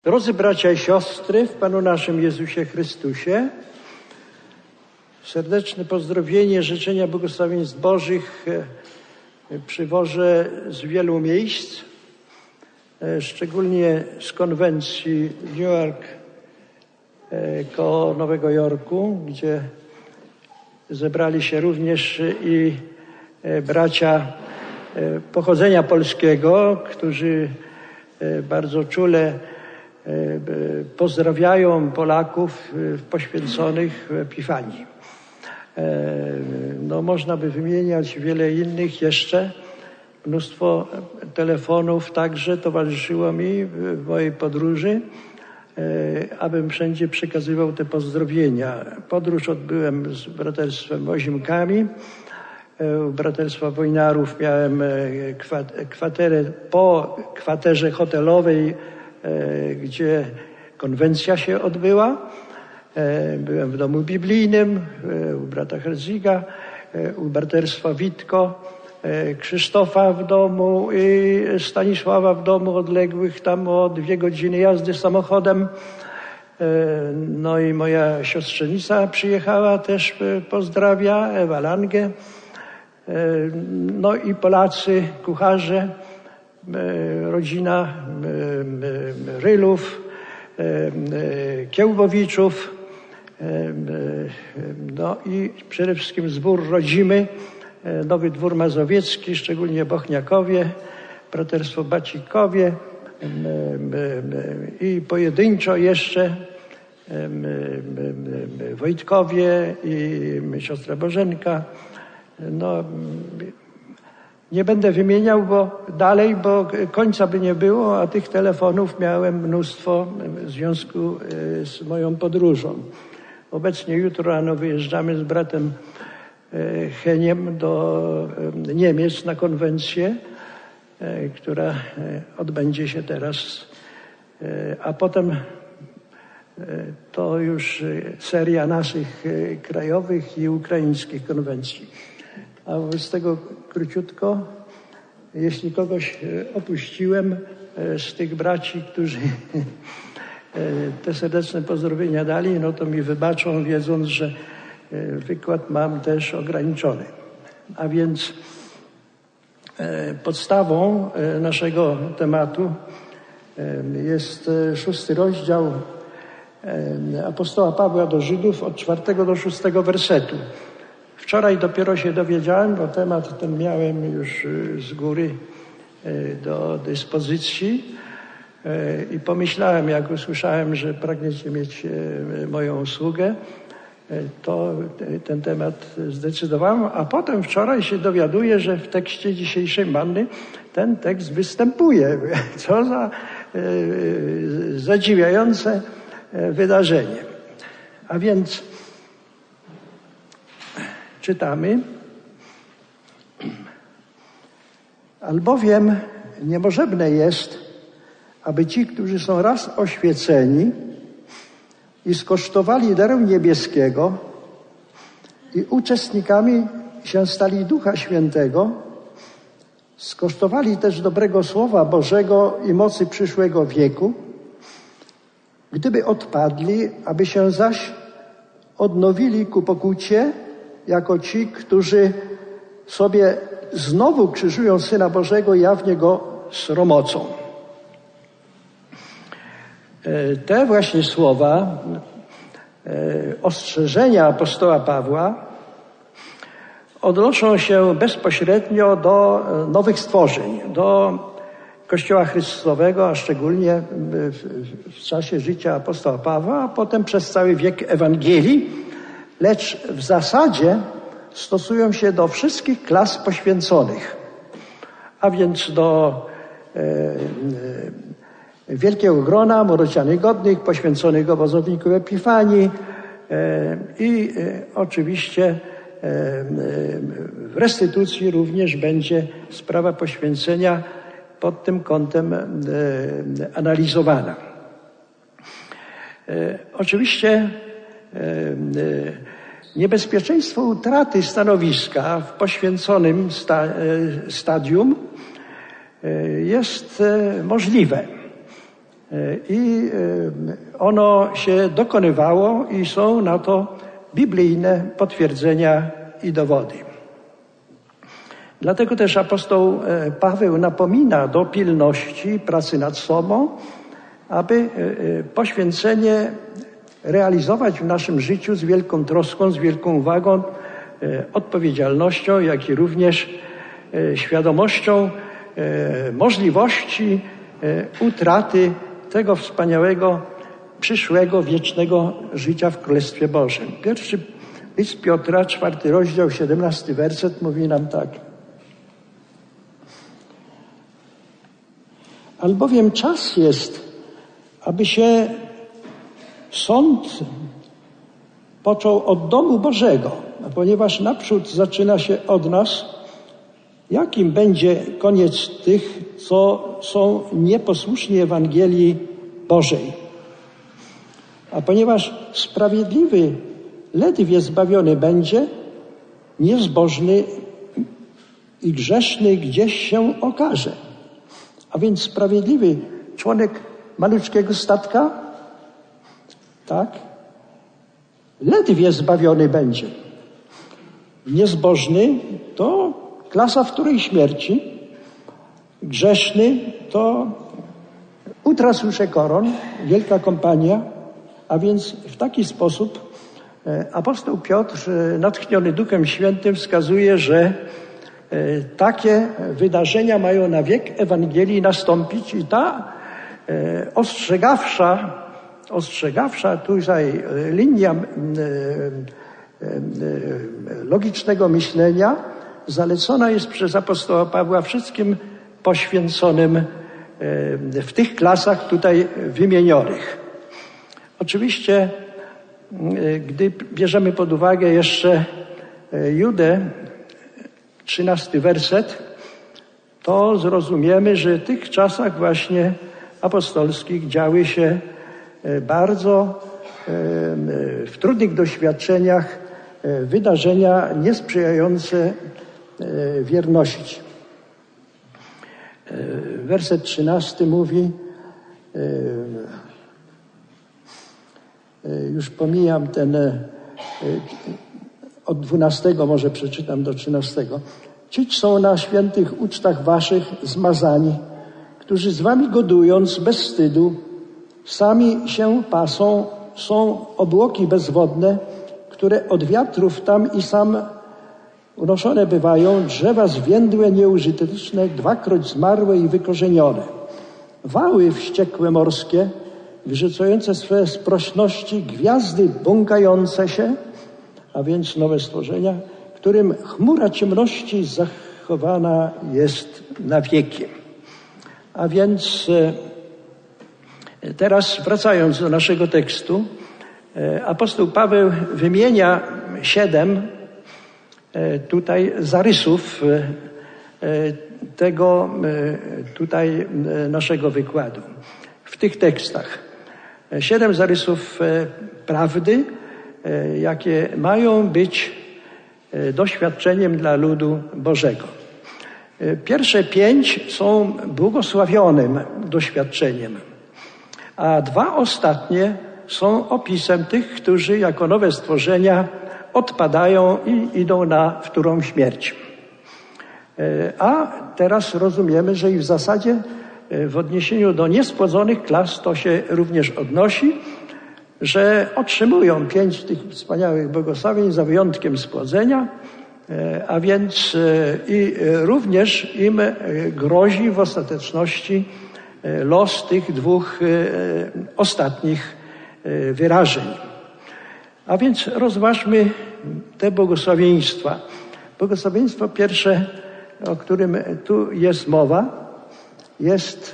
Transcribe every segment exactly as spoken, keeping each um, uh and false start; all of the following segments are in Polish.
Drodzy bracia i siostry w Panu naszym Jezusie Chrystusie, serdeczne pozdrowienie, życzenia błogosławieństw Bożych przywożę z wielu miejsc, szczególnie z konwencji w New York koło Nowego Jorku, gdzie zebrali się również i bracia pochodzenia polskiego, którzy bardzo czule pozdrawiają Polaków poświęconych w Epifanii. No, można by wymieniać wiele innych jeszcze. Mnóstwo telefonów także towarzyszyło mi w mojej podróży, abym wszędzie przekazywał te pozdrowienia. Podróż odbyłem z braterstwem Ozimkami. U Braterstwa Wojnarów miałem kwaterę po kwaterze hotelowej, gdzie konwencja się odbyła. Byłem w domu biblijnym, u brata Herziga, u Braterstwa Witko, Krzysztofa w domu i Stanisława w domu odległych tam o dwie godziny jazdy samochodem. No i moja siostrzenica przyjechała, też pozdrawia, Ewa Lange. No i Polacy, kucharze, rodzina Rylów, Kiełbowiczów, no i przede wszystkim zbór rodzimy, Nowy Dwór Mazowiecki, szczególnie Bochniakowie, Braterstwo Bacikowie i pojedynczo jeszcze Wojtkowie i siostra Bożenka. No, nie będę wymieniał bo dalej, bo końca by nie było, a tych telefonów miałem mnóstwo w związku z moją podróżą. Obecnie jutro rano wyjeżdżamy z bratem Heniem do Niemiec na konwencję, która odbędzie się teraz, a potem to już seria naszych krajowych i ukraińskich konwencji. A wobec tego króciutko, jeśli kogoś opuściłem z tych braci, którzy te serdeczne pozdrowienia dali, no to mi wybaczą, wiedząc, że wykład mam też ograniczony. A więc podstawą naszego tematu jest szósty rozdział apostoła Pawła do Żydów od czwartego do szóstego wersetu. Wczoraj dopiero się dowiedziałem, bo temat ten miałem już z góry do dyspozycji i pomyślałem, jak usłyszałem, że pragniecie mieć moją usługę, to ten temat zdecydowałem, a potem wczoraj się dowiaduję, że w tekście dzisiejszej manny ten tekst występuje. Co za zadziwiające wydarzenie. A więc czytamy: albowiem niemożebne jest, aby ci, którzy są raz oświeceni i skosztowali daru niebieskiego i uczestnikami się stali Ducha Świętego, skosztowali też dobrego Słowa Bożego i mocy przyszłego wieku, gdyby odpadli, aby się zaś odnowili ku pokucie, jako ci, którzy sobie znowu krzyżują Syna Bożego i jawnie Go sromocą. Te właśnie słowa, ostrzeżenia apostoła Pawła odnoszą się bezpośrednio do nowych stworzeń, do Kościoła Chrystusowego, a szczególnie w, w czasie życia apostoła Pawła, a potem przez cały wiek Ewangelii, lecz w zasadzie stosują się do wszystkich klas poświęconych, a więc do e, e, wielkiego grona młodocianych godnych, poświęconych obozowników Epifanii e, i e, oczywiście e, w restytucji również będzie sprawa poświęcenia pod tym kątem e, analizowana. E, oczywiście e, niebezpieczeństwo utraty stanowiska w poświęconym sta, e, stadium e, jest e, możliwe. I ono się dokonywało i są na to biblijne potwierdzenia i dowody. Dlatego też apostoł Paweł napomina do pilności pracy nad sobą, aby poświęcenie realizować w naszym życiu z wielką troską, z wielką uwagą, odpowiedzialnością, jak i również świadomością możliwości utraty tego wspaniałego, przyszłego, wiecznego życia w Królestwie Bożym. Pierwszy list Piotra, czwarty rozdział, siedemnasty werset mówi nam tak. Albowiem czas jest, aby się sąd począł od domu Bożego, a ponieważ naprzód zaczyna się od nas, jakim będzie koniec tych, co są nieposłuszni Ewangelii Bożej? A ponieważ sprawiedliwy ledwie zbawiony będzie, niezbożny i grzeszny gdzieś się okaże. A więc sprawiedliwy członek maluczkiego statka, tak, ledwie zbawiony będzie. Niezbożny to klasa wtórej śmierci, grzeszny to utracł koron, wielka kompania, a więc w taki sposób apostoł Piotr, natchniony Duchem Świętym, wskazuje, że takie wydarzenia mają na wiek Ewangelii nastąpić i ta ostrzegawsza, ostrzegawsza tutaj linia logicznego myślenia zalecona jest przez apostoła Pawła wszystkim poświęconym w tych klasach tutaj wymienionych. Oczywiście, gdy bierzemy pod uwagę jeszcze Judę, trzynasty werset, to zrozumiemy, że w tych czasach właśnie apostolskich działy się bardzo w trudnych doświadczeniach wydarzenia niesprzyjające wierności. Werset trzynasty mówi, już pomijam ten, od dwunastego może przeczytam do trzynastego. Cić są na świętych ucztach waszych zmazani, którzy z wami godując bez wstydu, sami się pasą, są obłoki bezwodne, które od wiatrów tam i sam unoszone bywają, drzewa zwiędłe, nieużyteczne, dwakroć zmarłe i wykorzenione. Wały wściekłe morskie, wyrzucające swe sprośności, gwiazdy błąkające się, a więc nowe stworzenia, którym chmura ciemności zachowana jest na wieki. A więc teraz wracając do naszego tekstu, apostoł Paweł wymienia siedem tutaj zarysów tego tutaj naszego wykładu. W tych tekstach siedem zarysów prawdy, jakie mają być doświadczeniem dla ludu Bożego. Pierwsze pięć są błogosławionym doświadczeniem, a dwa ostatnie są opisem tych, którzy jako nowe stworzenia odpadają i idą na wtórą śmierć. A teraz rozumiemy, że i w zasadzie w odniesieniu do niespłodzonych klas to się również odnosi, że otrzymują pięć tych wspaniałych błogosławień za wyjątkiem spłodzenia, a więc i również im grozi w ostateczności los tych dwóch ostatnich wyrażeń. A więc rozważmy te błogosławieństwa. Błogosławieństwo pierwsze, o którym tu jest mowa, jest: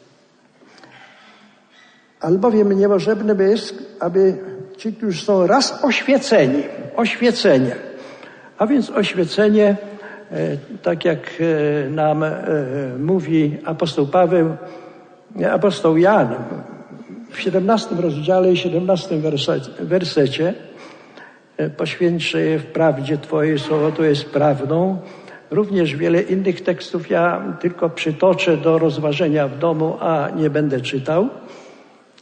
albowiem niemożebne jest, aby ci, którzy są raz oświeceni, oświecenie, a więc oświecenie, tak jak nam mówi apostoł Paweł, apostoł Jan w siedemnastym rozdziale i siedemnastym wersecie: poświęcę je w prawdzie, Twoje słowo to jest prawdą. Również wiele innych tekstów ja tylko przytoczę do rozważenia w domu, a nie będę czytał.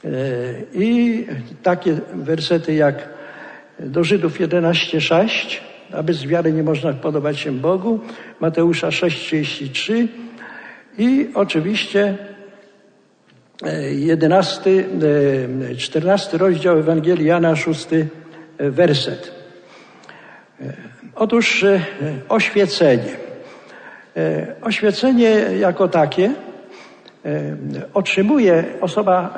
I takie wersety jak do Żydów jedenaście sześć, a bez wiary nie można podobać się Bogu, Mateusza sześć trzydzieści trzy i oczywiście jedenasty, czternasty rozdział Ewangelii Jana, szósty werset. Otóż oświecenie. Oświecenie jako takie otrzymuje osoba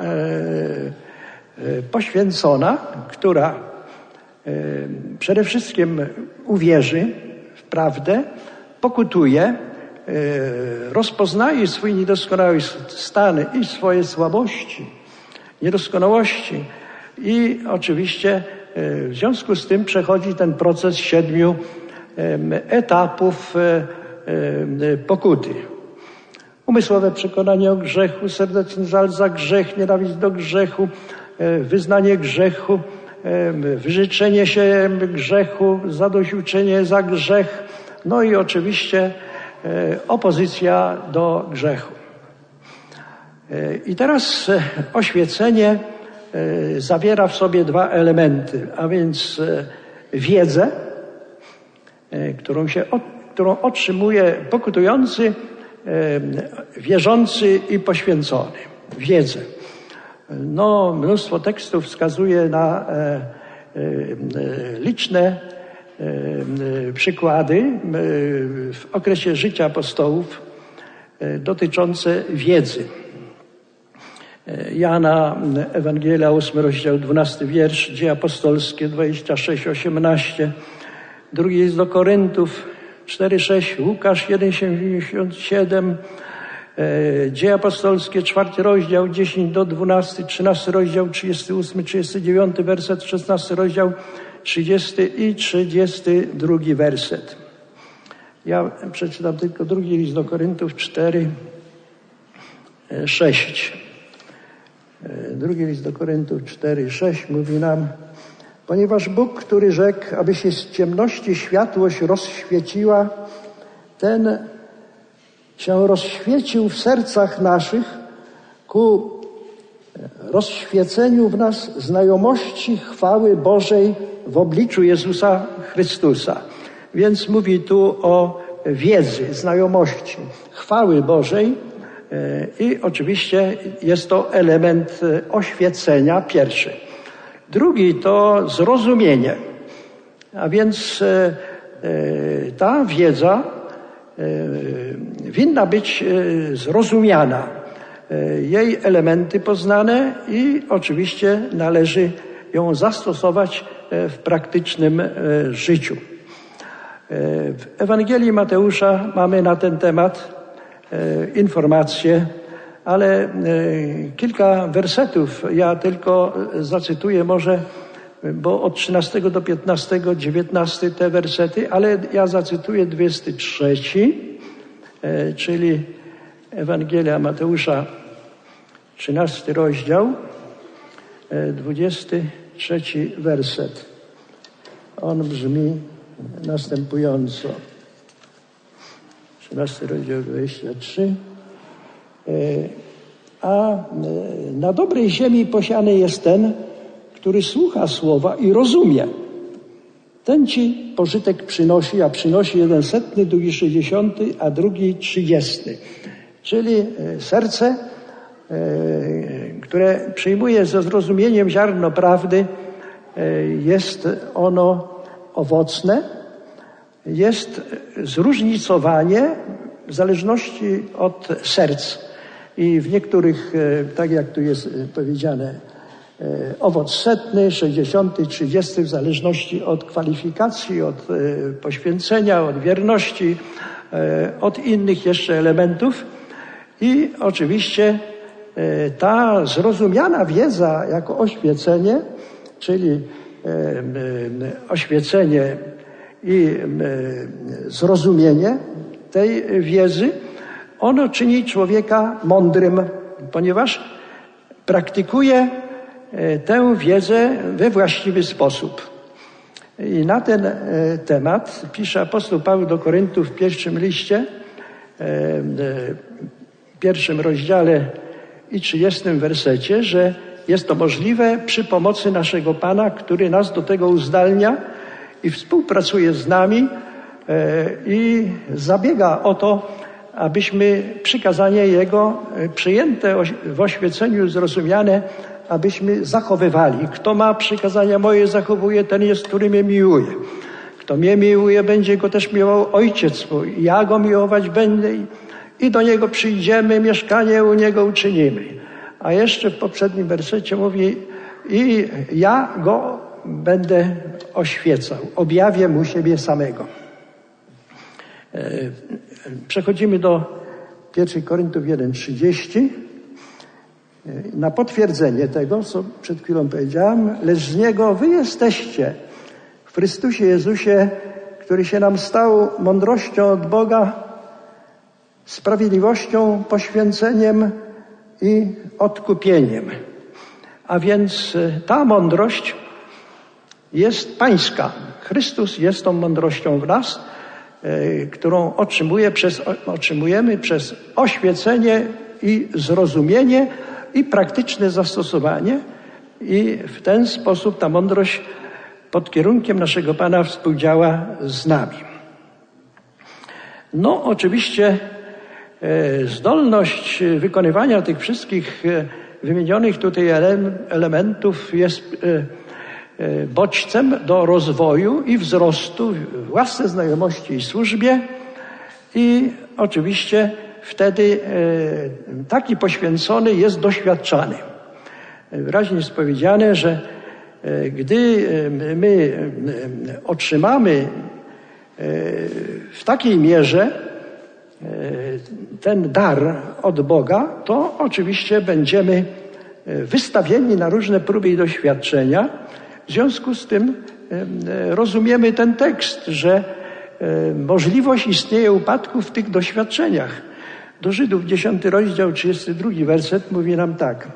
poświęcona, która przede wszystkim uwierzy w prawdę, pokutuje, rozpoznaje swój niedoskonały stan i swoje słabości, niedoskonałości i oczywiście w związku z tym przechodzi ten proces siedmiu etapów pokuty. Umysłowe przekonanie o grzechu, serdeczny żal za grzech, nienawiść do grzechu, wyznanie grzechu, wyrzeczenie się grzechu, zadośćuczynienie za grzech, no i oczywiście opozycja do grzechu. I teraz oświecenie zawiera w sobie dwa elementy, a więc wiedzę, którą, się, którą otrzymuje pokutujący, wierzący i poświęcony. Wiedzę. No, mnóstwo tekstów wskazuje na e, e, liczne e, przykłady e, w okresie życia apostołów e, dotyczące wiedzy. E, Jana, Ewangelia, ósmy rozdział, dwunasty wiersz, Dzieje apostolskie dwadzieścia sześć osiemnaście, drugi list do Koryntów cztery sześć, Łukasz jeden siedemdziesiąt siedem, Dzieje apostolskie, czwarty rozdział, dziesięć do dwunastu, trzynasty rozdział, trzydziesty ósmy, trzydziesty dziewiąty werset, szesnasty rozdział, trzydziesty i trzydziesty drugi werset. Ja przeczytam tylko drugi list do Koryntów cztery sześć. Drugi list do Koryntów cztery sześć mówi nam: ponieważ Bóg, który rzekł, aby się z ciemności światłość rozświeciła, ten się rozświecił w sercach naszych ku rozświeceniu w nas znajomości chwały Bożej w obliczu Jezusa Chrystusa. Więc mówi tu o wiedzy, znajomości chwały Bożej i oczywiście jest to element oświecenia pierwszy. Drugi to zrozumienie, a więc ta wiedza winna być zrozumiana, jej elementy poznane i oczywiście należy ją zastosować w praktycznym życiu. W Ewangelii Mateusza mamy na ten temat informacje, ale kilka wersetów ja tylko zacytuję może, bo od trzynastego do piętnastego, dziewiętnasty te wersety, ale ja zacytuję dwudziesty trzeci, czyli Ewangelia Mateusza, trzynasty rozdział, dwudziesty trzeci werset. On brzmi następująco. trzynasty rozdział, dwadzieścia trzy. A na dobrej ziemi posiany jest ten, który słucha słowa i rozumie. Ten ci pożytek przynosi, a przynosi jeden setny, drugi sześćdziesiąty, a drugi trzydziesty. Czyli serce, które przyjmuje ze zrozumieniem ziarno prawdy, jest ono owocne, jest zróżnicowanie w zależności od serc. I w niektórych, tak jak tu jest powiedziane, owoc setny, sześćdziesiąty, trzydziesty, w zależności od kwalifikacji, od poświęcenia, od wierności, od innych jeszcze elementów. I oczywiście ta zrozumiana wiedza jako oświecenie, czyli oświecenie i zrozumienie tej wiedzy, ono czyni człowieka mądrym, ponieważ praktykuje tę wiedzę we właściwy sposób. I na ten temat pisze apostoł Paweł do Koryntów w pierwszym liście, w pierwszym rozdziale i trzydziestym wersecie, że jest to możliwe przy pomocy naszego Pana, który nas do tego uzdalnia i współpracuje z nami i zabiega o to, abyśmy przykazania Jego przyjęte w oświeceniu, zrozumiane, abyśmy zachowywali. Kto ma przykazania moje zachowuje, ten jest, który mnie miłuje. Kto mnie miłuje, będzie go też miłował Ojciec mój. Ja go miłować będę i do Niego przyjdziemy, mieszkanie u Niego uczynimy. A jeszcze w poprzednim wersecie mówi i ja go będę oświecał, objawię mu siebie samego. Przechodzimy do pierwszego Koryntiów jeden trzydzieści. Na potwierdzenie tego, co przed chwilą powiedziałam, lecz z Niego wy jesteście w Chrystusie Jezusie, który się nam stał mądrością od Boga, sprawiedliwością, poświęceniem i odkupieniem. A więc ta mądrość jest pańska. Chrystus jest tą mądrością w nas, którą otrzymuje przez, otrzymujemy przez oświecenie i zrozumienie i praktyczne zastosowanie. I w ten sposób ta mądrość pod kierunkiem naszego Pana współdziała z nami. No oczywiście zdolność wykonywania tych wszystkich wymienionych tutaj elementów jest bodźcem do rozwoju i wzrostu w własnej znajomości i służbie i oczywiście wtedy taki poświęcony jest doświadczany. Wyraźnie jest powiedziane, że gdy my otrzymamy w takiej mierze ten dar od Boga, to oczywiście będziemy wystawieni na różne próby i doświadczenia. W związku z tym rozumiemy ten tekst, że możliwość istnieje upadku w tych doświadczeniach. Do Żydów dziesiąty rozdział, trzydziesty drugi werset mówi nam tak.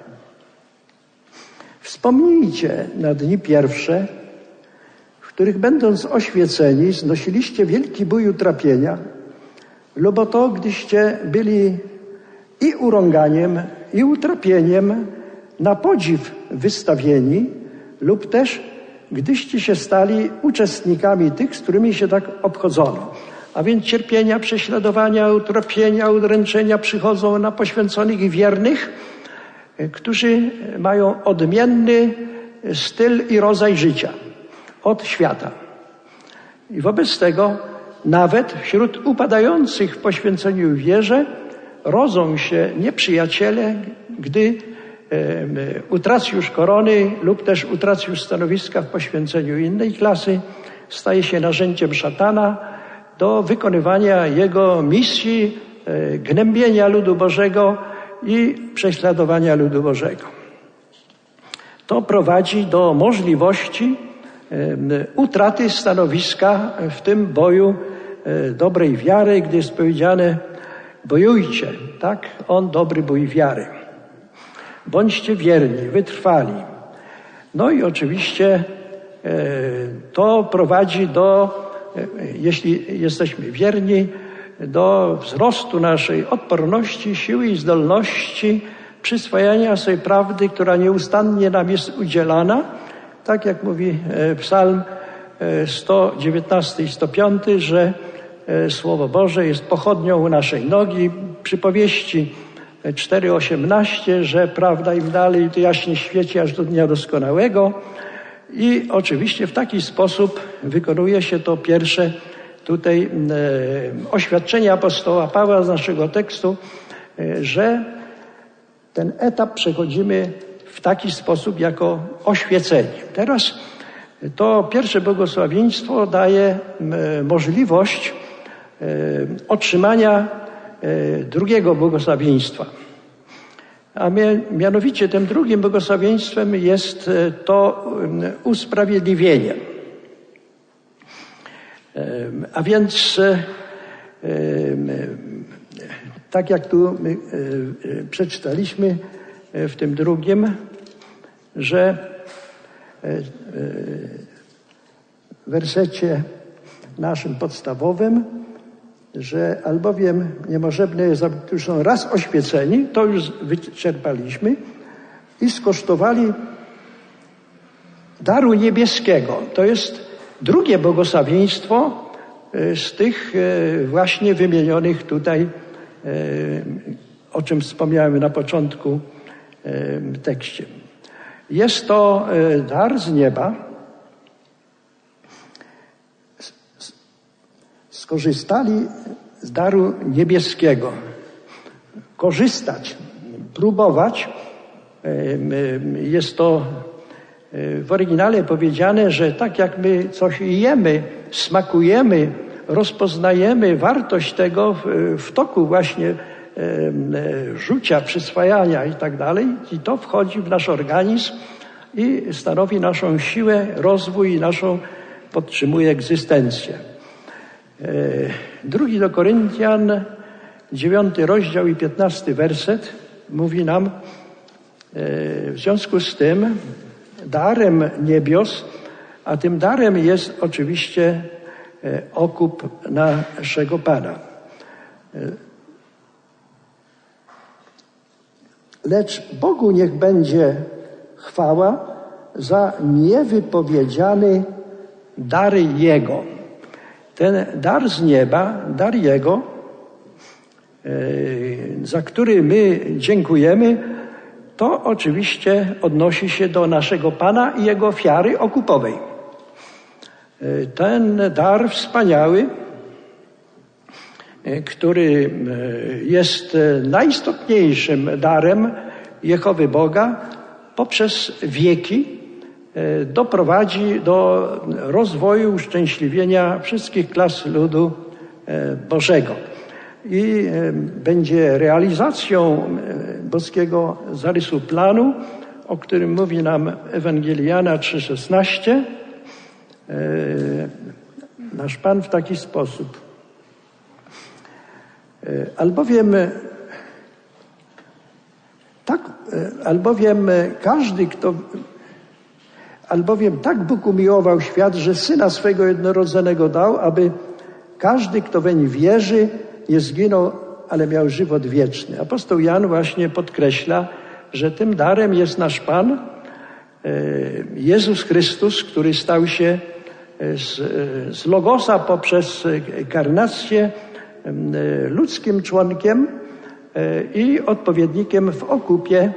Wspomnijcie na dni pierwsze, w których będąc oświeceni znosiliście wielki bój utrapienia, lub o to, gdyście byli i urąganiem, i utrapieniem na podziw wystawieni, lub też gdyście się stali uczestnikami tych, z którymi się tak obchodzono. A więc cierpienia, prześladowania, utrapienia, udręczenia przychodzą na poświęconych i wiernych, którzy mają odmienny styl i rodzaj życia od świata. I wobec tego nawet wśród upadających w poświęceniu i wierze rodzą się nieprzyjaciele, gdy e, utraci już korony lub też utraci już stanowiska w poświęceniu innej klasy, staje się narzędziem szatana do wykonywania jego misji, e, gnębienia ludu Bożego i prześladowania ludu Bożego. To prowadzi do możliwości e, utraty stanowiska w tym boju e, dobrej wiary, gdy jest powiedziane bojujcie, tak? On dobry bój wiary. Bądźcie wierni, wytrwali. No i oczywiście e, to prowadzi do, e, jeśli jesteśmy wierni, do wzrostu naszej odporności, siły i zdolności przyswajania sobie prawdy, która nieustannie nam jest udzielana. Tak jak mówi e, Psalm e, sto dziewiętnasty i sto piąty, że Słowo Boże jest pochodnią naszej nogi. Przypowieści cztery osiemnaście, że prawda im dalej to jaśnie świeci aż do dnia doskonałego. I oczywiście w taki sposób wykonuje się to pierwsze tutaj e, oświadczenie apostoła Pawła z naszego tekstu, e, że ten etap przechodzimy w taki sposób jako oświecenie. Teraz to pierwsze błogosławieństwo daje e, możliwość otrzymania drugiego błogosławieństwa. A mianowicie tym drugim błogosławieństwem jest to usprawiedliwienie. A więc tak jak tu przeczytaliśmy w tym drugim, że w wersecie naszym podstawowym, że albowiem niemożebne jest, którzy są raz oświeceni, to już wyczerpaliśmy, i skosztowali daru niebieskiego. To jest drugie błogosławieństwo z tych właśnie wymienionych tutaj, o czym wspomniałem na początku w tekście. Jest to dar z nieba. Skorzystali z daru niebieskiego. Korzystać, próbować. Jest to w oryginale powiedziane, że tak jak my coś jemy, smakujemy, rozpoznajemy wartość tego w, w toku właśnie rzucia, przyswajania i tak dalej, i to wchodzi w nasz organizm i stanowi naszą siłę, rozwój i naszą podtrzymuje egzystencję. Drugi do Koryntian, dziewiąty rozdział i piętnasty werset mówi nam, w związku z tym darem niebios, a tym darem jest oczywiście okup naszego Pana. Lecz Bogu niech będzie chwała za niewypowiedziany dar Jego. Ten dar z nieba, dar Jego, za który my dziękujemy, to oczywiście odnosi się do naszego Pana i Jego ofiary okupowej. Ten dar wspaniały, który jest najistotniejszym darem Jehowy Boga, poprzez wieki doprowadzi do rozwoju, uszczęśliwienia wszystkich klas ludu Bożego. I będzie realizacją boskiego zarysu planu, o którym mówi nam Ewangelia trzy szesnaście. Nasz Pan w taki sposób. Albowiem tak, albowiem każdy, kto albowiem tak Bóg umiłował świat, że Syna swego jednorodzonego dał, aby każdy, kto weń wierzy, nie zginął, ale miał żywot wieczny. Apostoł Jan właśnie podkreśla, że tym darem jest nasz Pan, Jezus Chrystus, który stał się z, z Logosa poprzez karnację ludzkim członkiem i odpowiednikiem w okupie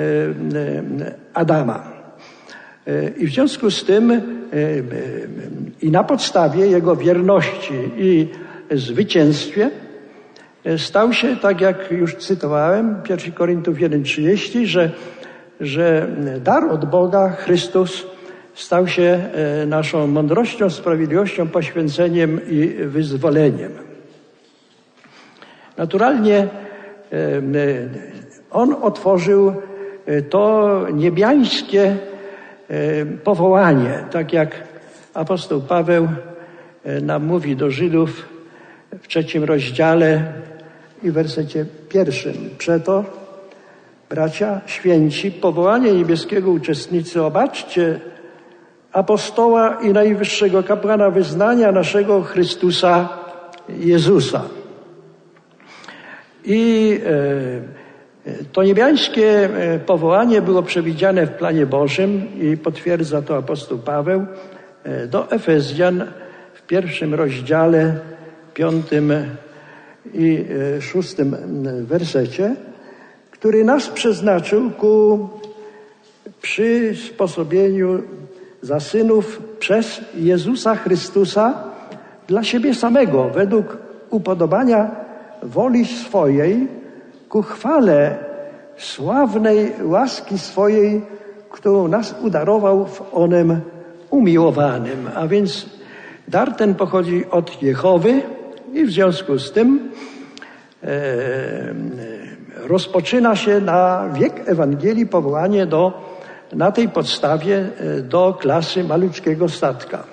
Adama. I w związku z tym i na podstawie jego wierności i zwycięstwie stał się, tak jak już cytowałem, pierwszy Koryntiów jeden trzydzieści, że, że dar od Boga, Chrystus, stał się naszą mądrością, sprawiedliwością, poświęceniem i wyzwoleniem. Naturalnie On otworzył to niebiańskie powołanie, tak jak apostoł Paweł nam mówi do Żydów w trzecim rozdziale i w wersecie pierwszym. Przeto, bracia święci, powołanie niebieskiego uczestnicy, obaczcie apostoła i najwyższego kapłana wyznania naszego Chrystusa Jezusa. I to niebiańskie powołanie było przewidziane w planie Bożym i potwierdza to apostoł Paweł do Efezjan w pierwszym rozdziale, piątym i szóstym wersecie, który nas przeznaczył ku przysposobieniu za synów przez Jezusa Chrystusa dla siebie samego, według upodobania woli swojej, ku chwale sławnej łaski swojej, którą nas udarował w onem umiłowanym. A więc dar ten pochodzi od Jehowy i w związku z tym e, rozpoczyna się na wiek Ewangelii powołanie do, na tej podstawie do klasy maluczkiego statka.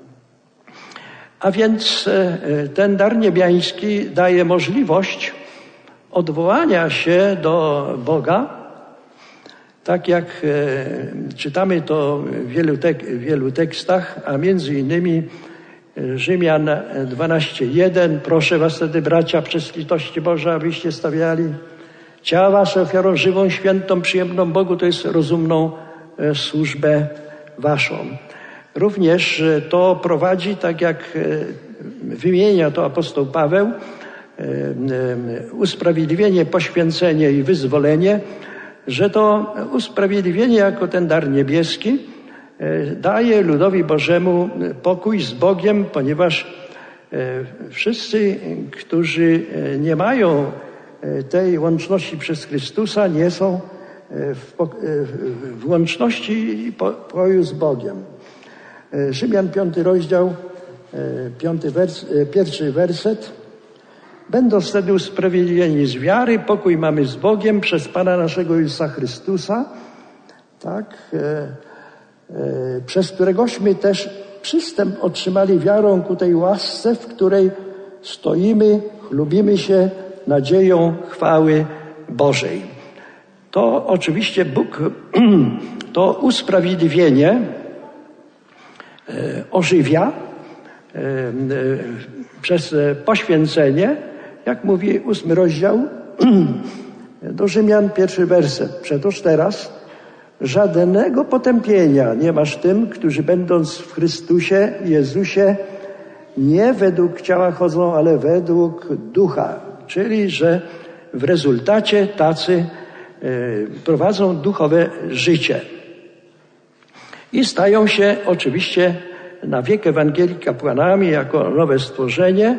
A więc e, ten dar niebiański daje możliwość odwołania się do Boga, tak jak e, czytamy to w wielu, tek, w wielu tekstach, a między innymi Rzymian dwanaście jeden. Proszę was wtedy, bracia, przez litości Boże, abyście stawiali ciała wasze ofiarą żywą, świętą, przyjemną Bogu, to jest rozumną służbę waszą. Również to prowadzi, tak jak wymienia to apostoł Paweł, usprawiedliwienie, poświęcenie i wyzwolenie, że to usprawiedliwienie jako ten dar niebieski daje ludowi Bożemu pokój z Bogiem, ponieważ wszyscy, którzy nie mają tej łączności przez Chrystusa, nie są w, w łączności i pokoju z Bogiem. Rzymian piąty rozdział, piąty wers, pierwszy werset. Będąc wtedy usprawiedliwieni z wiary, pokój mamy z Bogiem przez Pana naszego Jezusa Chrystusa, tak, e, e, przez któregośmy też przystęp otrzymali wiarą ku tej łasce, w której stoimy, chlubimy się nadzieją chwały Bożej. To oczywiście Bóg to usprawiedliwienie e, ożywia e, e, przez poświęcenie, jak mówi ósmy rozdział do Rzymian, pierwszy werset. Przetoż teraz żadnego potępienia nie masz tym, którzy będąc w Chrystusie Jezusie nie według ciała chodzą, ale według ducha. Czyli, że w rezultacie tacy y, prowadzą duchowe życie. I stają się oczywiście na wiek Ewangelii kapłanami jako nowe stworzenie,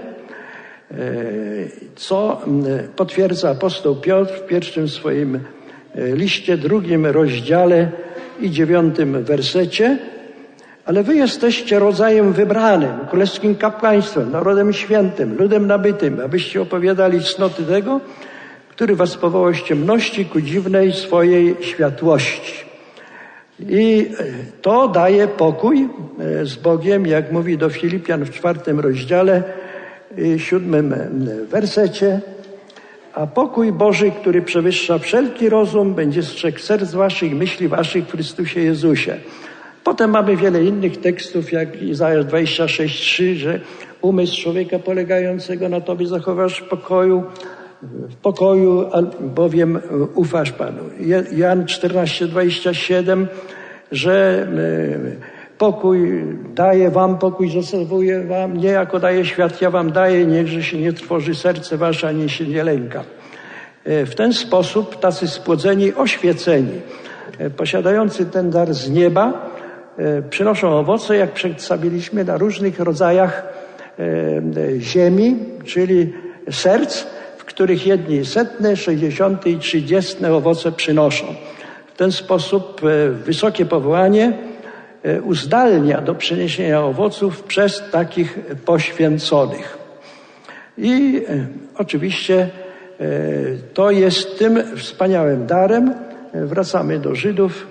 co potwierdza apostoł Piotr w pierwszym swoim liście, drugim rozdziale i dziewiątym wersecie. Ale wy jesteście rodzajem wybranym, królewskim kapłaństwem, narodem świętym, ludem nabytym, abyście opowiadali cnoty tego, który was powołał z ciemności ku dziwnej swojej światłości. I to daje pokój z Bogiem, jak mówi do Filipian w czwartym rozdziale, siódmym wersecie. A pokój Boży, który przewyższa wszelki rozum, będzie strzegł serc waszych, myśli waszych w Chrystusie Jezusie. Potem mamy wiele innych tekstów, jak Izajasz dwadzieścia sześć trzy, że umysł człowieka polegającego na Tobie zachowasz w pokoju, w pokoju, bowiem ufasz Panu. Jan czternaście dwadzieścia siedem, że pokój daje wam, pokój zostawuje wam, nie jako daje świat, ja wam daję, niechże się nie trwoży serce wasze, ani się nie lęka. W ten sposób tacy spłodzeni, oświeceni, posiadający ten dar z nieba, przynoszą owoce, jak przedstawiliśmy, na różnych rodzajach ziemi, czyli serc, w których jedni setne, sześćdziesiąte i trzydziestne owoce przynoszą. W ten sposób wysokie powołanie uzdalnia do przyniesienia owoców przez takich poświęconych. I oczywiście to jest tym wspaniałym darem. Wracamy do Żydów,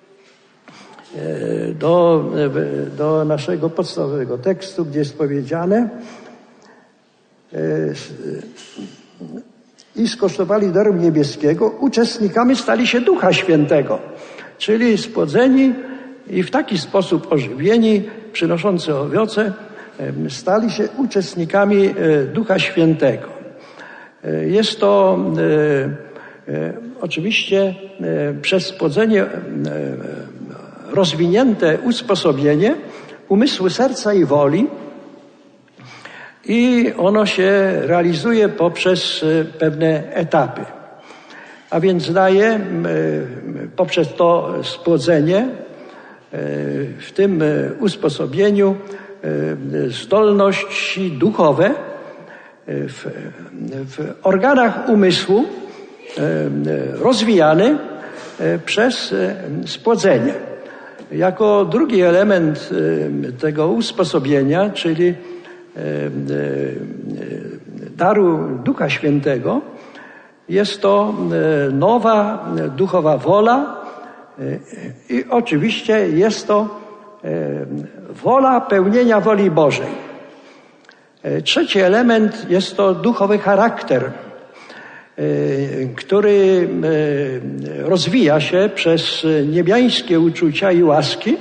do, do naszego podstawowego tekstu, gdzie jest powiedziane: i skosztowali daru niebieskiego, uczestnikami stali się Ducha Świętego, czyli spłodzeni i w taki sposób ożywieni, przynoszący owoce, stali się uczestnikami Ducha Świętego. Jest to oczywiście przez spłodzenie rozwinięte usposobienie umysłu, serca i woli, i ono się realizuje poprzez pewne etapy. A więc daje poprzez to spłodzenie w tym usposobieniu zdolności duchowe w, w organach umysłu rozwijane przez spłodzenie. Jako drugi element tego usposobienia, czyli daru Ducha Świętego, jest to nowa duchowa wola i oczywiście jest to wola pełnienia woli Bożej. Trzeci element jest to duchowy charakter, który rozwija się przez niebiańskie uczucia i łaski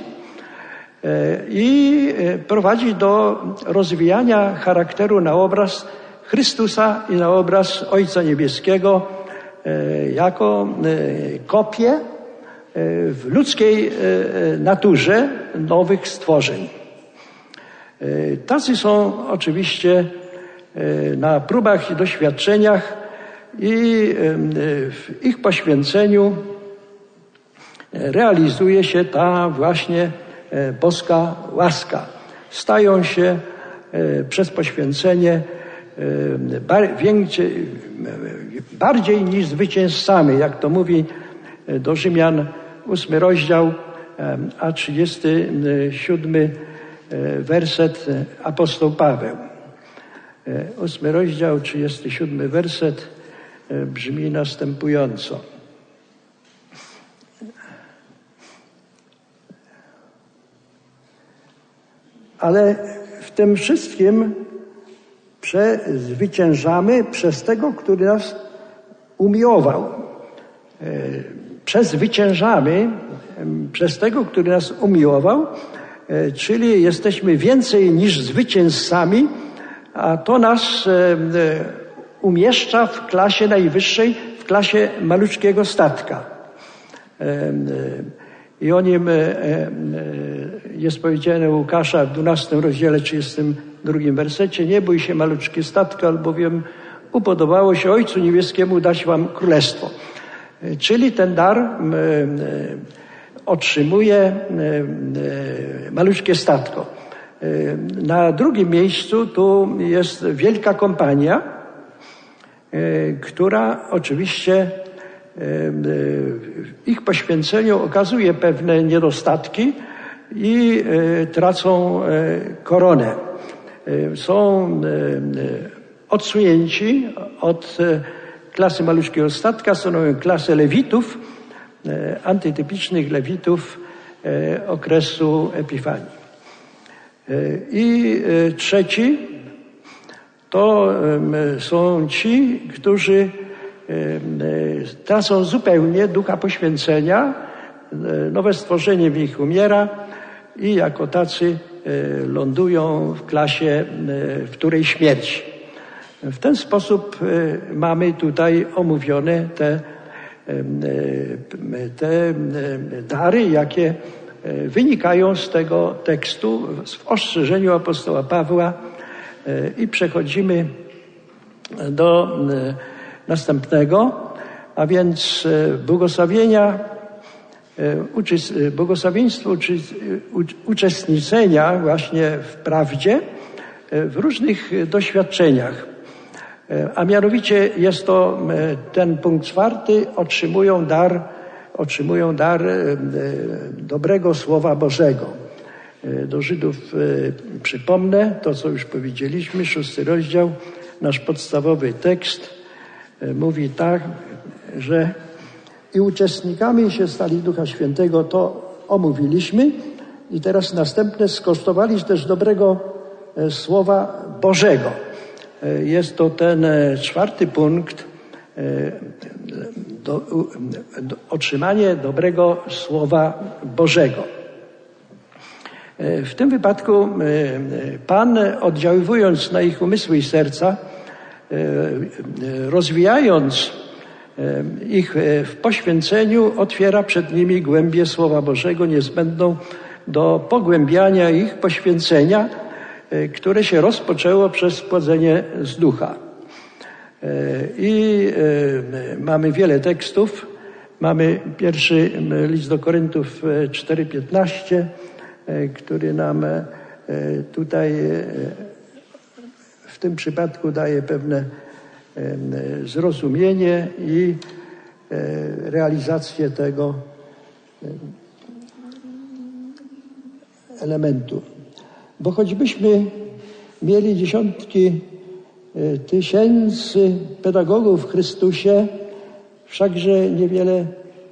i prowadzi do rozwijania charakteru na obraz Chrystusa i na obraz Ojca Niebieskiego, jako kopię w ludzkiej naturze nowych stworzeń. Tacy są oczywiście na próbach i doświadczeniach i w ich poświęceniu realizuje się ta właśnie boska łaska. Stają się przez poświęcenie bardziej niż zwycięzcami, jak to mówi do Rzymian ósmy rozdział, a trzydziesty siódmy werset apostoł Paweł. Ósmy rozdział, trzydziesty siódmy werset brzmi następująco. Ale w tym wszystkim przezwyciężamy przez tego, który nas umiłował. Przezwyciężamy przez tego, który nas umiłował, czyli jesteśmy więcej niż zwycięzcami, a to nas umieszcza w klasie najwyższej, w klasie maluczkiego statka. I o nim jest powiedziane u Łukasza w dwunastym rozdziale, trzydziestym drugim wersecie. Nie bój się, maluczki statku, albowiem upodobało się Ojcu Niebieskiemu dać wam królestwo. Czyli ten dar otrzymuje maluczkie statko. Na drugim miejscu tu jest wielka kompania, która oczywiście w ich poświęceniu okazuje pewne niedostatki i tracą koronę. Są odsunięci od klasy maluczkiego statka, stanowią klasę lewitów, antytypicznych lewitów okresu Epifanii. I trzeci to są ci, którzy tracą zupełnie ducha poświęcenia, nowe stworzenie w nich umiera i jako tacy lądują w klasie, w której śmierci. W ten sposób mamy tutaj omówione te, te dary, jakie wynikają z tego tekstu w ostrzeżeniu apostoła Pawła i przechodzimy do następnego, a więc błogosławienia, błogosławieństwo uczestniczenia właśnie w prawdzie w różnych doświadczeniach. A mianowicie jest to ten punkt czwarty, otrzymują dar, otrzymują dar dobrego Słowa Bożego. Do Żydów przypomnę to, co już powiedzieliśmy, szósty rozdział, nasz podstawowy tekst mówi tak, że i uczestnikami się stali Ducha Świętego, to omówiliśmy i teraz następne skosztowali też dobrego Słowa Bożego. Jest to ten czwarty punkt, do, do, otrzymanie dobrego Słowa Bożego. W tym wypadku Pan, oddziaływując na ich umysły i serca, rozwijając ich w poświęceniu, otwiera przed nimi głębię Słowa Bożego niezbędną do pogłębiania ich poświęcenia, które się rozpoczęło przez płodzenie z ducha. I mamy wiele tekstów. Mamy pierwszy list do Koryntów cztery piętnaście, który nam tutaj w tym przypadku daje pewne zrozumienie i realizację tego elementu. Bo choćbyśmy mieli dziesiątki tysięcy pedagogów w Chrystusie, wszakże niewiele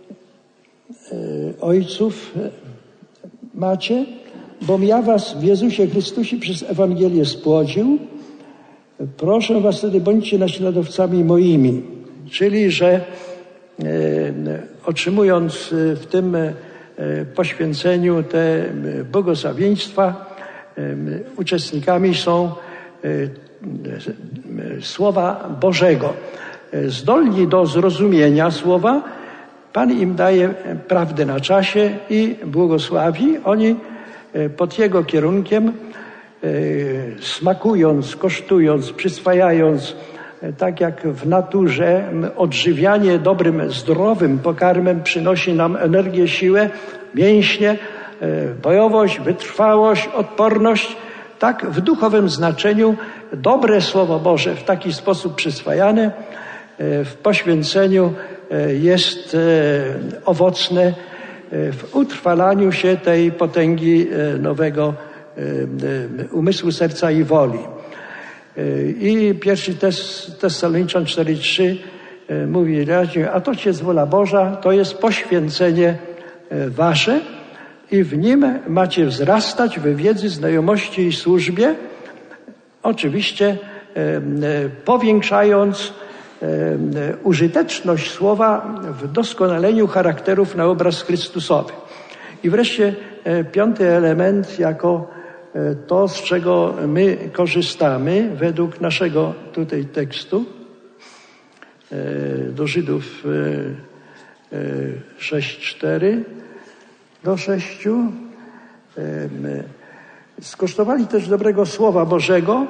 ojców macie, bom ja was w Jezusie Chrystusie przez Ewangelię spłodził. Proszę was wtedy, bądźcie naśladowcami moimi. Czyli, że e, otrzymując w tym e, poświęceniu te błogosławieństwa, e, uczestnikami są e, Słowa Bożego. zdolni do zrozumienia słowa, Pan im daje prawdę na czasie i błogosławi. Oni pod Jego kierunkiem, smakując, kosztując, przyswajając, tak jak w naturze, odżywianie dobrym, zdrowym pokarmem przynosi nam energię, siłę, mięśnie, bojowość, wytrwałość, odporność. Tak w duchowym znaczeniu dobre Słowo Boże w taki sposób przyswajane w poświęceniu jest owocne w utrwalaniu się tej potęgi nowego umysłu, serca i woli. I pierwszy Tesaloniczan cztery trzy mówi wyraźnie, a to jest wola Boża, to jest poświęcenie wasze i w nim macie wzrastać we wiedzy, znajomości i służbie, oczywiście powiększając użyteczność słowa w doskonaleniu charakterów na obraz Chrystusowy. I wreszcie piąty element jako to, z czego my korzystamy według naszego tutaj tekstu do Żydów sześć cztery do sześciu. Skosztowali też dobrego Słowa Bożego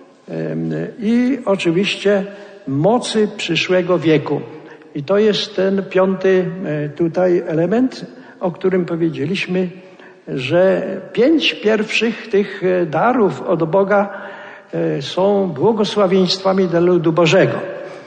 i oczywiście mocy przyszłego wieku. I to jest ten piąty tutaj element, o którym powiedzieliśmy, że pięć pierwszych tych darów od Boga są błogosławieństwami dla ludu Bożego.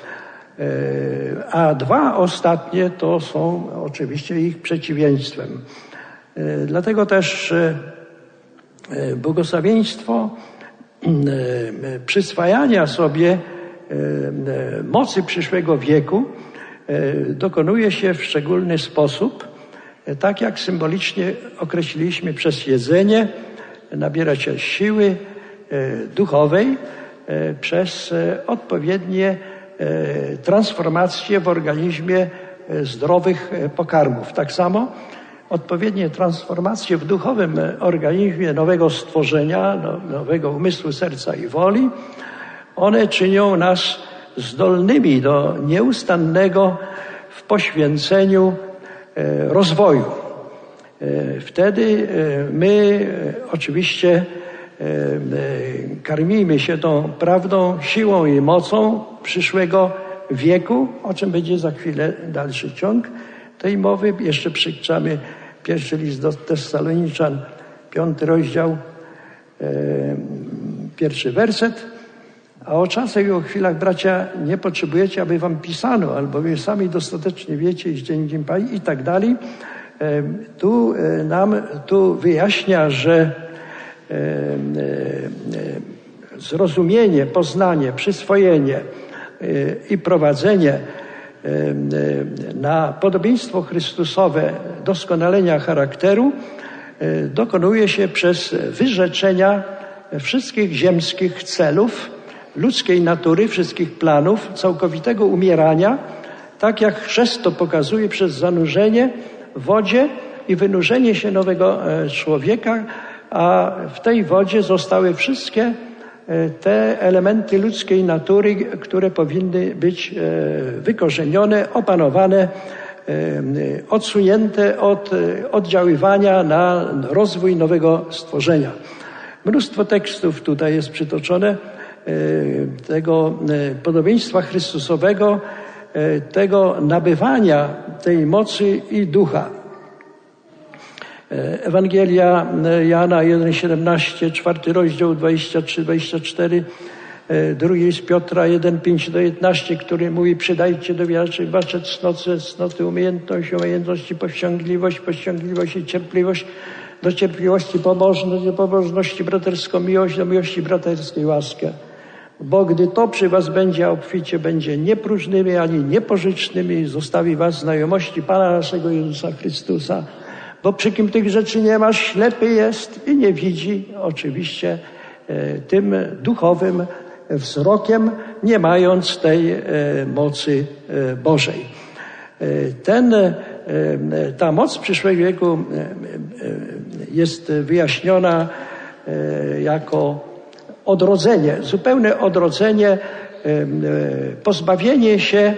A dwa ostatnie to są oczywiście ich przeciwieństwem. Dlatego też błogosławieństwo przyswajania sobie mocy przyszłego wieku dokonuje się w szczególny sposób, tak jak symbolicznie określiliśmy, przez jedzenie, nabiera się siły duchowej, przez odpowiednie transformacje w organizmie zdrowych pokarmów. Tak samo odpowiednie transformacje w duchowym organizmie nowego stworzenia, nowego umysłu, serca i woli, one czynią nas zdolnymi do nieustannego w poświęceniu rozwoju. Wtedy my oczywiście karmimy się tą prawdą, siłą i mocą przyszłego wieku, o czym będzie za chwilę dalszy ciąg tej mowy. Jeszcze przeczytamy pierwszy list do Tesaloniczan, piąty rozdział, pierwszy werset. A o czasach i o chwilach, bracia, nie potrzebujecie, aby wam pisano, albo wy sami dostatecznie wiecie, iż dzień dzień Pani i tak dalej. Tu nam tu wyjaśnia, że zrozumienie, poznanie, przyswojenie i prowadzenie na podobieństwo Chrystusowe doskonalenia charakteru dokonuje się przez wyrzeczenia wszystkich ziemskich celów, ludzkiej natury, wszystkich planów, całkowitego umierania, tak jak chrzest to pokazuje przez zanurzenie w wodzie i wynurzenie się nowego człowieka, a w tej wodzie zostały wszystkie te elementy ludzkiej natury, które powinny być wykorzenione, opanowane, odsunięte od oddziaływania na rozwój nowego stworzenia. Mnóstwo tekstów tutaj jest przytoczone tego podobieństwa Chrystusowego, tego nabywania tej mocy i ducha. Ewangelia Jana jeden siedemnaście, czwarty rozdział dwadzieścia trzy dwadzieścia cztery, drugi list Piotra jeden pięć do jedenaście, który mówi: przydajcie do wiary wasze cnoty, cnoty umiejętność, umiejętności powściągliwość, powściągliwość i cierpliwość, do cierpliwości pobożność, do pobożności braterską miłość, do miłości braterskiej łaskę. Bo gdy to przy was będzie, a obficie będzie niepróżnymi ani niepożycznymi, zostawi was znajomości Pana naszego Jezusa Chrystusa. Bo przy kim tych rzeczy nie ma, ślepy jest i nie widzi, oczywiście e, tym duchowym wzrokiem, nie mając tej e, mocy e, Bożej. E, ten, e, ta moc przyszłego wieku e, e, jest wyjaśniona e, jako odrodzenie, zupełne odrodzenie pozbawienie się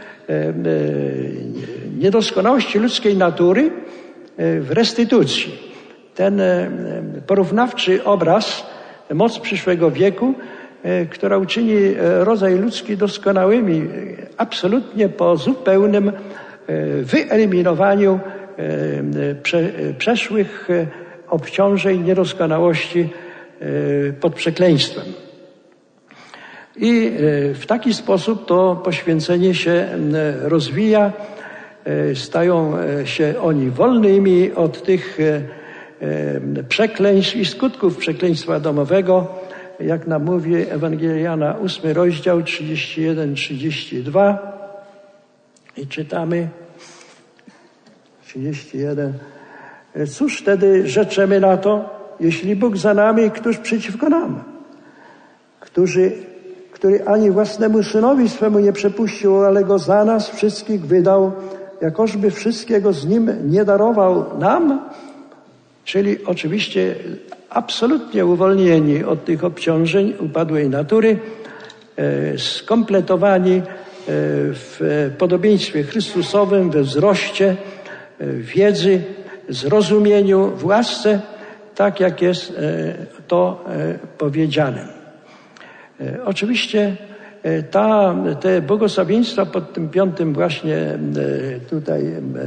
niedoskonałości ludzkiej natury w restytucji. Ten porównawczy obraz, moc przyszłego wieku, która uczyni rodzaj ludzki doskonałymi, absolutnie po zupełnym wyeliminowaniu prze, przeszłych obciążeń, niedoskonałości pod przekleństwem. I w taki sposób to poświęcenie się rozwija, stają się oni wolnymi od tych przekleństw i skutków przekleństwa domowego, jak nam mówi Ewangelia Jana, ósmy rozdział, trzydzieści jeden trzydzieści dwa. I czytamy trzydzieści jeden. Cóż wtedy rzeczemy na to, jeśli Bóg za nami, któż przeciwko nam? Którzy, który ani własnemu Synowi swemu nie przepuścił, ale Go za nas wszystkich wydał, jakożby wszystkiego z Nim nie darował nam? Czyli oczywiście absolutnie uwolnieni od tych obciążeń upadłej natury, skompletowani w podobieństwie Chrystusowym, we wzroście, wiedzy, zrozumieniu, w łasce, tak jak jest to powiedziane. Oczywiście ta, te błogosławieństwa pod tym piątym właśnie tutaj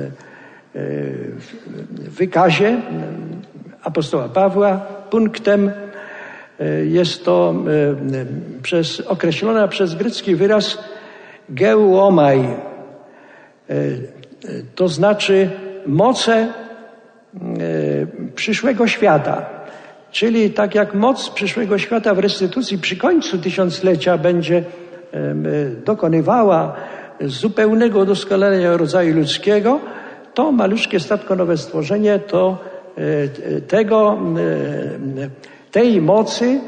wykazie apostoła Pawła, punktem jest to przez, określona przez grecki wyraz geuomai, to znaczy moce przyszłego świata. Czyli tak jak moc przyszłego świata w restytucji przy końcu tysiąclecia będzie dokonywała zupełnego doskonalenia rodzaju ludzkiego, to maluszkie statko nowe stworzenie to tego, tej mocy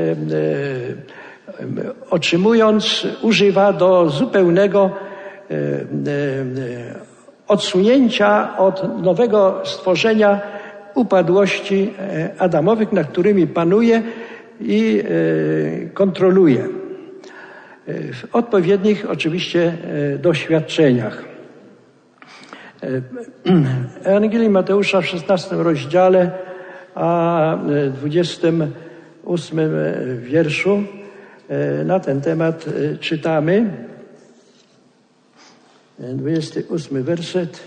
otrzymując używa do zupełnego odsunięcia od nowego stworzenia upadłości adamowych, nad którymi panuje i kontroluje w odpowiednich oczywiście doświadczeniach. Ewangelii Mateusza w szesnastym rozdziale, a dwudziestym ósmym wierszu na ten temat czytamy. dwudziesty ósmy werset.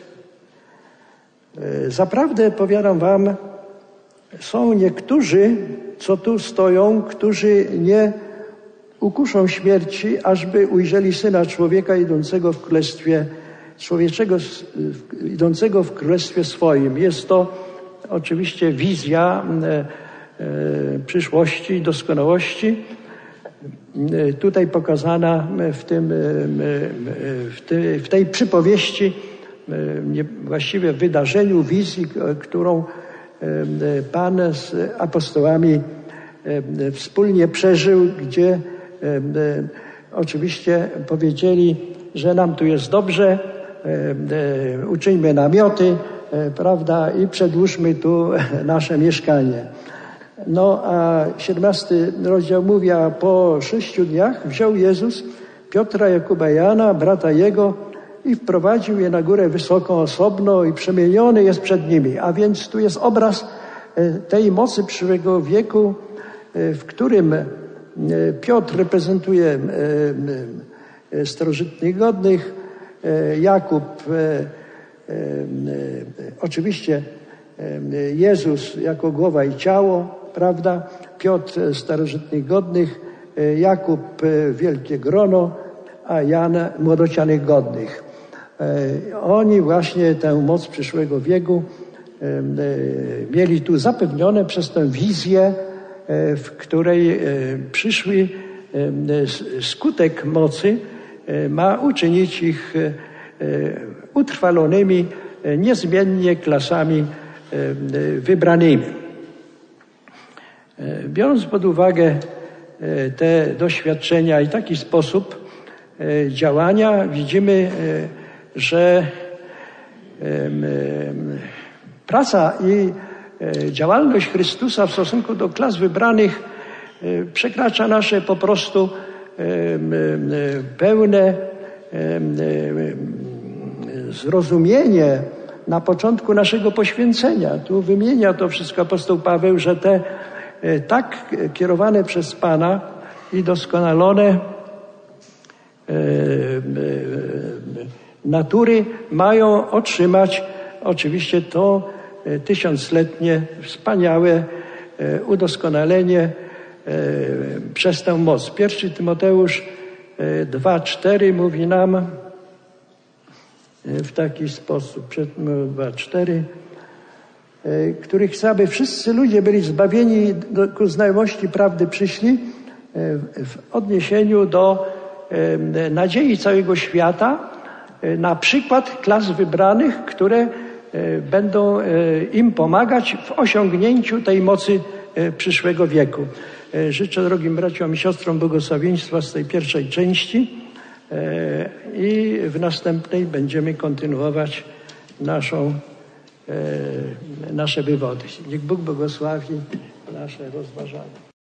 Zaprawdę powiadam wam, są niektórzy, co tu stoją, którzy nie ukuszą śmierci, ażby ujrzeli Syna Człowieka idącego w królestwie człowieczego, idącego w królestwie swoim. Jest to oczywiście wizja e, e, przyszłości i doskonałości. E, tutaj pokazana w tym, e, w, te, w tej przypowieści, e, nie, właściwie wydarzeniu, wizji, którą e, Pan z apostołami e, wspólnie przeżył, gdzie e, e, oczywiście powiedzieli, że nam tu jest dobrze, E, e, uczyńmy namioty, e, prawda, i przedłużmy tu nasze mieszkanie. No a siedemnasty rozdział mówi, a po sześciu dniach wziął Jezus Piotra, Jakuba, Jana, brata jego i wprowadził je na górę wysoką, osobno i przemieniony jest przed nimi. A więc tu jest obraz e, tej mocy przyszłego wieku, e, w którym e, Piotr reprezentuje e, e, starożytnych godnych, Jakub, e, e, oczywiście Jezus jako głowa i ciało, prawda? Piotr starożytnych godnych, Jakub wielkie grono, a Jan młodocianych godnych. E, oni właśnie tę moc przyszłego wieku e, e, mieli tu zapewnione przez tę wizję, e, w której e, przyszły e, skutek mocy ma uczynić ich utrwalonymi, niezmiennie klasami wybranymi. Biorąc pod uwagę te doświadczenia i taki sposób działania, widzimy, że praca i działalność Chrystusa w stosunku do klas wybranych przekracza nasze po prostu pełne zrozumienie na początku naszego poświęcenia. Tu wymienia to wszystko apostoł Paweł, że te tak kierowane przez Pana i doskonalone natury mają otrzymać oczywiście to tysiącletnie, wspaniałe udoskonalenie przez tę moc. Pierwszy Tymoteusz dwa cztery mówi nam w taki sposób, dwa cztery, który chce, aby wszyscy ludzie byli zbawieni do, ku znajomości prawdy przyszli w odniesieniu do nadziei całego świata, na przykład klas wybranych, które będą im pomagać w osiągnięciu tej mocy przyszłego wieku. Życzę drogim braciom i siostrom błogosławieństwa z tej pierwszej części i w następnej będziemy kontynuować naszą, nasze wywody. Niech Bóg błogosławi nasze rozważania.